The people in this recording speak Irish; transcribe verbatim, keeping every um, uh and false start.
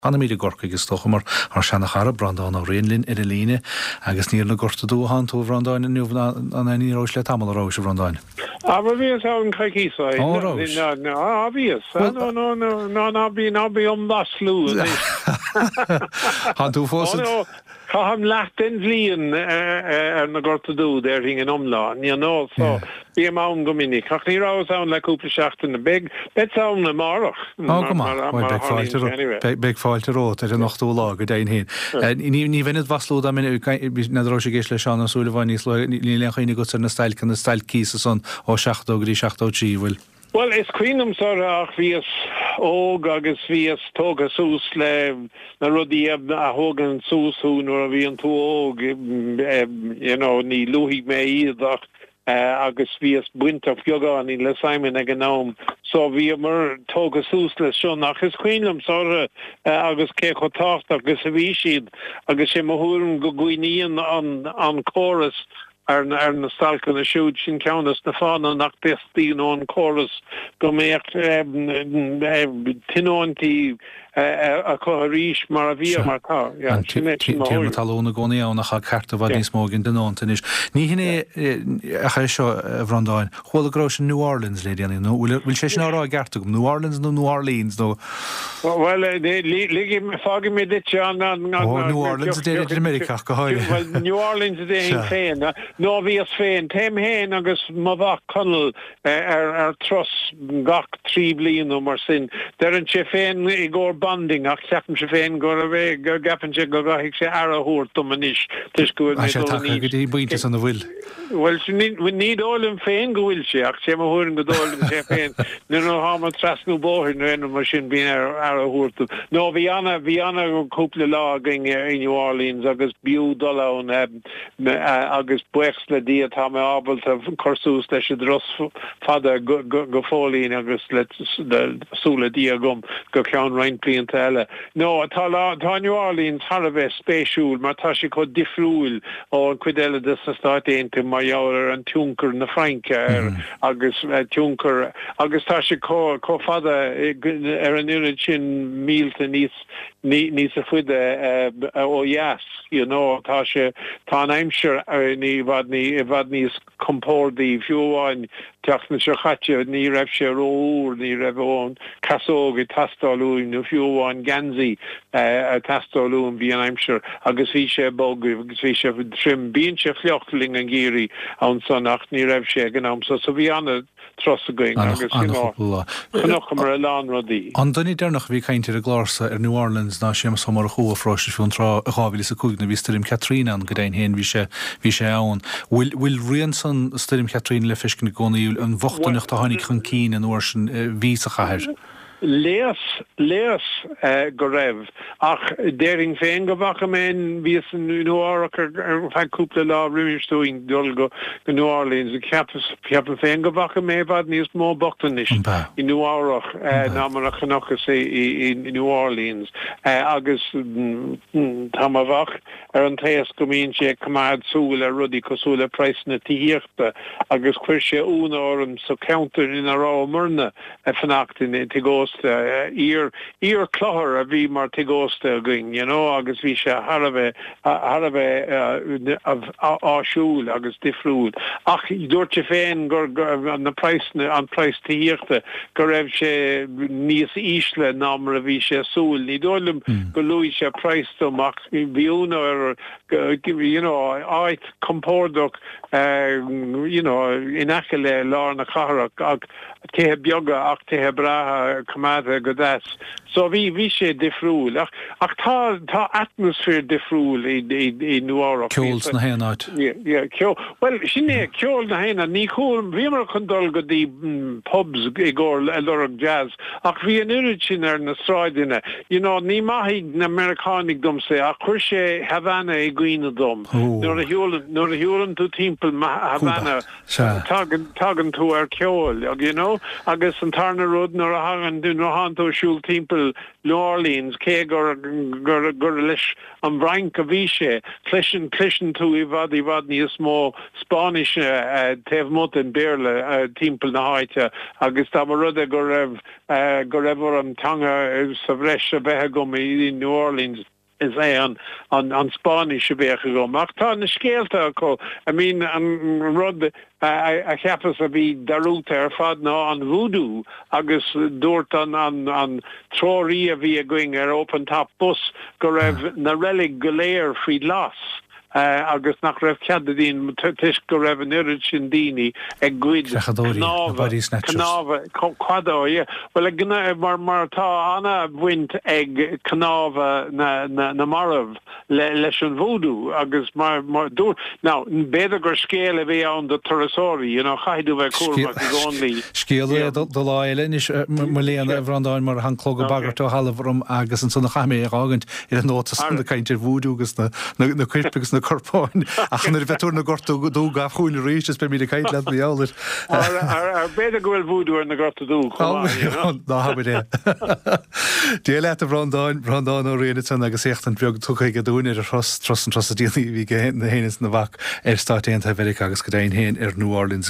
Anna mí gorca agus stocha mar ar sena chara brandán á réonlinn ar a líne agus níor na gorta dúhan tú bhrandáin nniuh an níróis le tamil ará se bhrandáin. A bhíos an caiiciá á bhíos nó nó nó ná bí ná bí om baslú Han tú fós Cha ham lecht in bblion ar na gorta dú ar hing an omlá ní nó so bí am an go minic ach ní rá an leúpla seachtain na big bet an na marach beag fáilte rót ar an nachtú lá go daon hén. Ní bhainad vaslú a min nará sé géis le seán asúla bhain ní lechaoine go na stail can na stail císa son ó seachtó grí seachtó tí bhfuil. Well, is cuiinem sor ach vias óg agus vias tóga sús le na rudí a hógan súsún or a bhí an tú óg you know, ní luhí mé íadach uh, agus vias buintach fiogán í le Simon ag an nám. So bhí mar tóga sús le seán ach is cuiinem sor uh, agus cé chotácht agus a bhí siad agus sé mahúm go gcuiníon an, an chorus ar na ar na stalcan a siúd sin ceannas na fána nach testín ón choras go méocht tinóntí a chu ríis mar a bhí mar cá. Tíar talúna gcónaí annach a carta bhd níos mógin den átanis. Ní hinné a cha seo bhrandáin, chuil ará sin New Orleans le déanaí nó bhfuil sé sin árá garta gom New Orleans nó New Orleans nó. Well, ligi fági mé dit an New Orleans a déidir America go háir. Well, New Orleans a déin féin. nó bhíos féin téim héin agus má bhach conal ar tros gach trí blianú mar sin. Derann sé féin i gcór banding ach ceapan sé féin go a bheith go gapan sé go gaigh sé ar a thuairt do manis. Tus go A sé take go dtí buinte san bhfuil. Well, ní dólim féin go bhfuil sé ach sé má thuairin go dólim sé féin. Nu nó há mar trasnú bóthir nu enn mar sin bíon ar a thuairt. No, bhí anna bhí anna go cúpla lá ging in New Orleans agus biú dolán agus buechs le dia tá me ábalt a chorsús leis a dros fada go fólín agus le súla dia gom go ceann rein blianta eile. No, tá New Orleans har a bheith spéisiúil mar tá sé chu difriúil ó an cuid eile de sa státéanta mar jaabhar an tiúncar na Fraince ar agus tiúncar agus tá sé có fada ar an urid sin mílta níos níos a fuide ó jas, you know, tá sé tá an aimsir ní bhd ní bhd níos compórdaí fiúháin teachna se chatte ní raibh sé róúr ní raibh ón casóga tastáilún nó fiúháin gansaí a tastáilún bhí an aimsir agus bhí sé bog agus bhí sé trim bíonn sé fleochtling an géirí an san nach ní raibh sé gan amsa so bhí anna tros a going agus chunocha mar a lán rodí. An duine dénach bhí caiintear a glása ar New Orleans ná sé samar a chuá fráiste fiún rá a chábhí sa cúgna bhí Stim Catrína an go daon héin bhí sé bhí sé ann. Bhfuil rion san Stim Catrína le fiscin gcónaíúil an bhachtainach a tháinig chun cín an uair sin ví a chathir. Leas, leas uh, go raibh, ach déring féin go bhacha mén vís an New Orleans ar fag cúpla lá rimirstúing dul go go New Orleans, ceapan féin go bhacha mé bhd níos mó bachtanis i New Orleans ná mar a chanachas i New Orleans agus tá a bhach ar an taas go míonn sé cumad súla rudí cosúla preisna tííochta agus chuir sé úna orm so counter in a rá murna a fannachtain tigós ír ír clothar a bhí mar tigósta going, you know, agus bhí sé harabh harabh ásúil agus difriúil. Ach dúirt sé féin gur an na preisna an preis tííochta go raibh sé níos ísle ná mar a bhí sé súil. Ní dóilm go luí sé preistom ach bhíúna ar you know, áit compórdach you know, in aice le lár na charach ag téthe beaga ach téthe bratha cumada go das. So bhí bhí sé difriúil ach ach tá tá atmosfér difriúil i New Orleans. Ceols na héanaid. Yeah, ceol. Well, sinné ceol na héana ní chuúil bhí mar chun dul go dtí pubs i gcóir lorach jazz ach bhí an urid sin ar na stráidine. You know, ní maithigh na Americanig dom sé ach chuir sé Havana i gcuine dom. Nuair a hiúlann nuair a hiúlann tú timpeall Havana tagan tagan tú ar ceol, you know, agus an tarna rud nuair a hagan in Rohanto Shul Temple, New Orleans, K gur gur gur lish an Brank of Vishe, Clishin Clishin to Ivadi Vadni is more Spanish uh Tevmut and Berle uh Temple na Haita, Augusta Maruda Gorev uh Gorev and Tanga Savresha Behagumi in New Orleans. Is on on on Spanish be go ach tá na scéalta có I mean an rud a cheappas a bhí darúta ar fad ná an voodoo agus dúirt an an an troí a bhí a going ar open top bus go raibh na relic go léir faoi las. Uh, agus nach raibh ceadadín tuis go raibh an irid sin daoine ag gcuid cnáha chuadó well ag gna mar mar tá anna bhaint ag cnáha na na na marmh le leis an voodoo agus mar mar dúr ná beidir gur scéal a bhí an do turasóirí you know chaidú bheith cuairma go only scéal do láile is mar léana a bhrandáin mar an clog bagart ó halbhrum agus an sanna chaimé agant ar an nótas na caiintear voodoo agus na na cuirpegus na corpáin ach an bheitúr na gortú dú gaf chuún ríis be mí a caiit le bhíáir ar beidir gohfuil voodoo ar na gortú dú ná habid é Dé le a bhrandáin bhrandáin ó réine san agus écht an beag tucha go dúine ar tros tros an tros a díanaí bhí na héanaine na bhac ar státéanta America agus go daon héin ar New Orleans